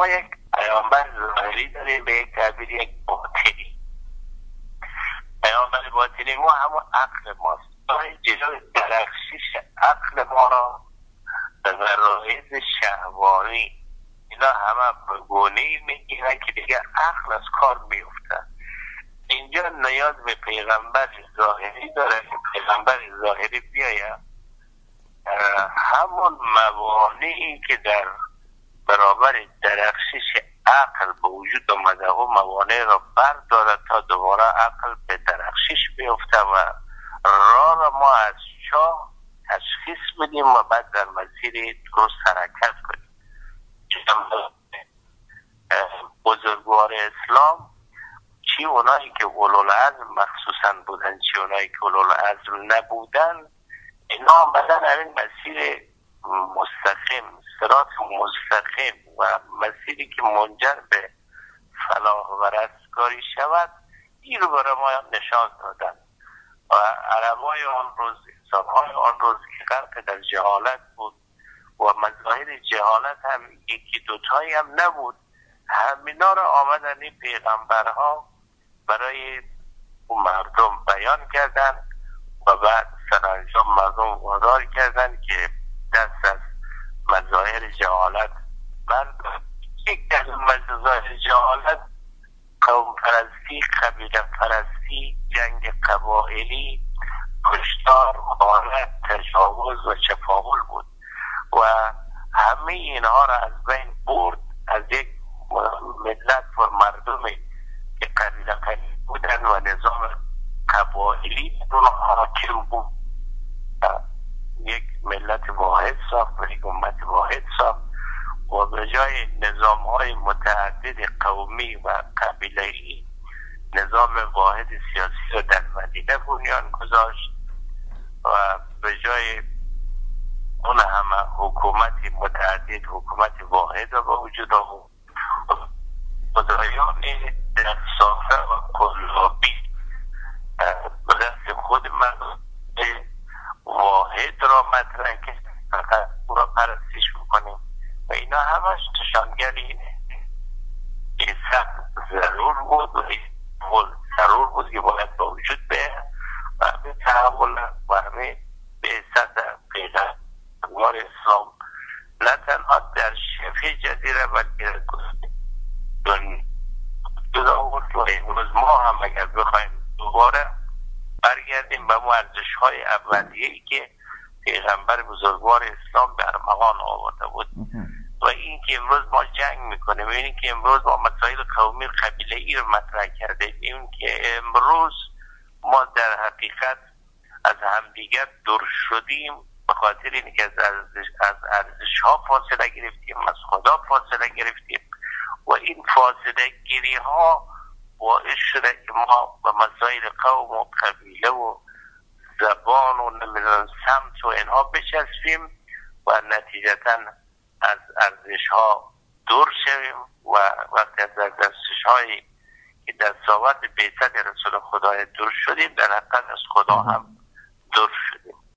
ما یک پیامبر ظاهری داریم به یک تعبیر یک باطنی. پیامبر باطنی ما همون عقل ماست. جلوی درخشش عقل ما را به غرایز شهوانی اینا همه به گونه‌ای میگیرن که دیگه عقل از کار میفته. اینجا نیاز به پیغمبر ظاهری داره که پیغمبر ظاهری بیاید همون موانعی که در برابر درخشش عقل به وجود آمده و موانع را بردارد تا دوباره عقل به درخشش بیفته و راه را ما از چاه تشخیص بدیم و بعد در مسیر درست حرکت کنیم. بزرگوار اسلام چی اونایی که اولوالعزم مخصوصا بودن چی اونایی که اولوالعزم نبودن اینا آمدن همین مسیر مستقیم صراط مستقیم و مسیری که منجر به فلاح و رستگاری شود این رو برای ما نشان دادن و عربای آن روز انسانهای آن روز که غرق در جهالت بود و مظاهر جهالت هم یکی دوتایی هم نبود همینا را آمدن این پیغمبرها برای اون مردم بیان کردن و بعد سرانجام مردم وادار کردن که دست از مظاهر جهالت بردارن. یک از مظاهر جهالت قوم پرستی، قبیله پرستی، جنگ قبائلی، کشتار، غارت، تجاوز و چپاول بود و همه اینها را از بین برد. از یک ملت و مردمی که قبیله بودن و نظام قبائلی اون حاکم بود یک ملت واحد ساخت و یک امت واحد ساخت و به جای نظام های متعدد قومی و قبیله‌ای نظام واحد سیاسی رو در مدینه بنیان گذاشت و به جای اون همه حکومت متعدد حکومت واحد رو به وجود آورد. خدایان در ساخته و قلابی به دست خود من واحد را مطرح کرد فقط او را پرستش بکنیم و اینا همش نشانگر اینه که سخت ضرور بود و ضرور بود که باید با وجود بیاد و همه تحول و همه به سطح پیغمبر اسلام نه تنها در شبه جزیره بلکه دنیا و امروز ما هم اگر بخوایم دوباره برگردیم به اون ارزش‌های اولیه‌ای که پیغمبر بزرگوار اسلام در مقام آورده بود و این که امروز ما جنگ میکنیم این که امروز ما مسائل قومی قبیله‌ای رو مطرح کردیم این که امروز ما در حقیقت از همدیگر دور شدیم به خاطر این که از ارزش‌ها فاصله گرفتیم از خدا فاصله گرفتیم و این فاصله گیری ها باعث شده که ما به مسائل قوم و قبیله و زبان و نمیدونم سمت و اینها بچسبیم و نتیجتا از ارزش ها دور شویم و وقتی از ارزش هایی که در صحبت بعثت رسول خدا دور شدیم در حقیقت از خدا هم دور شدیم.